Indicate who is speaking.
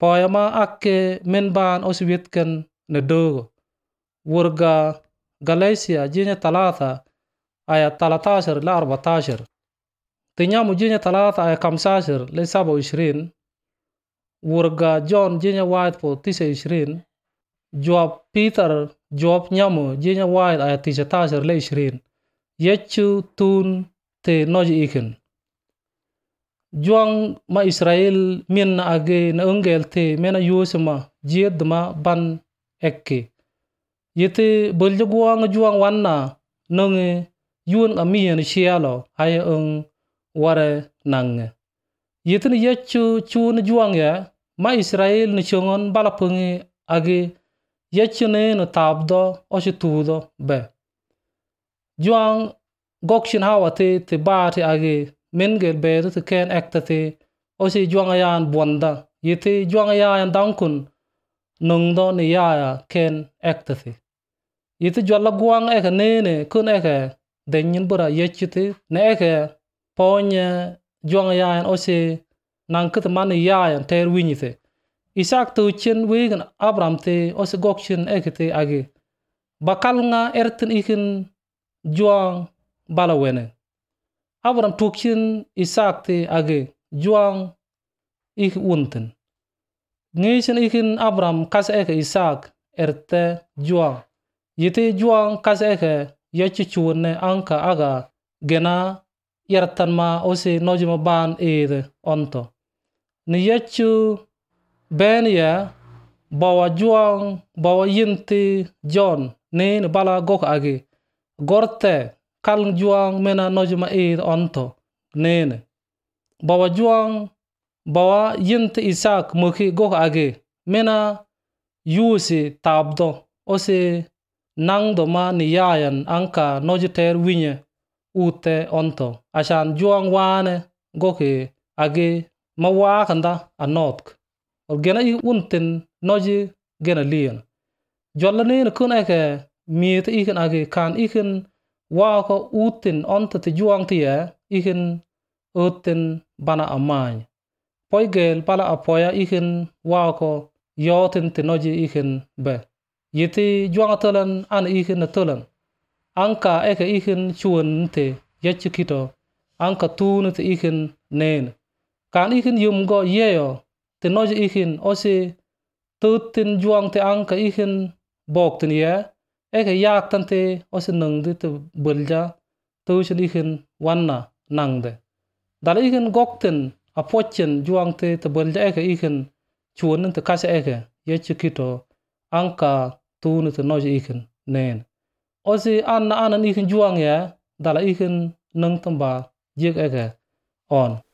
Speaker 1: Poya ma ake men ban osi witken ne dogo. Wurga Galatia jinya 3 ayat 13 la 14. Tinyamu jinya 3 ayat 15 le 27. Wurga John jinya wait po 29. Jawab Peter jawab nyamu jinya wait ayat 13 le 20. Yechu tun te noji ikin. Juang ma Israel min na age na ungel te mena yusuma jied ma ban ekki. Yete buljuguang juang wanna nungi yun amiyan shialo haya ware nange. Yete ni yechu chun juang ya ma Israel ni chungon balapungi age yechu ne no tabdo oshi tudo be. Juang gokshin hawa te baati age mengel bedo te ken ektate osi juang ayan bonda yete juang ayan dankun nungdo ni yaya ken ektate yete jwala guang eka nene kun eka denyin bura yechite ne eka ponye juang ayan osi nankit man yaya ter winyite Isak tu chen wegen Abraham te osi gokshin ekate age bakal nga erten ikin juang bala wene Abraham tukin Isak te age juang ik unten. Ngishin ikin Abraham kas eke Isak erte juang. Yete juang kas eke yechi chune anka aga gena yertan ma osi nojima ban ede onto. Ni yechu ben ya bawa juang bawa yinti John ne bala gok age gorte kalng juang mena nojima onto nene bawa juang bawa yinti Isak muki gok age mena yusi tabdo osi nangdo ma ni yayan anka nojiter winye ute onto asan juang wane goki age mawakanda anotk gena i unten noji gena liyan jolla nene kun eke miet ikin age kan ikin wako utin onto te juang tiya ikin uten bana amany poigel pala apoya ikin wako yotin te noji ikin be yiti juang atolan an ikin atolan anka eke ikin chuan te yechikito anka tunu te ikin nen kan ikin yumgo yeyo te noji ikin osi tutin juang te anka ikin boktin ya eke yak tante osi nungdi te bulja tushin ikin wanna nangde dal ikin goktin apochen juang te bulja eke ikin chuan te kase eke yechikito anka tunu te noji ikin nen osi anan ikin juang ya dala ikin nung tamba jik eke on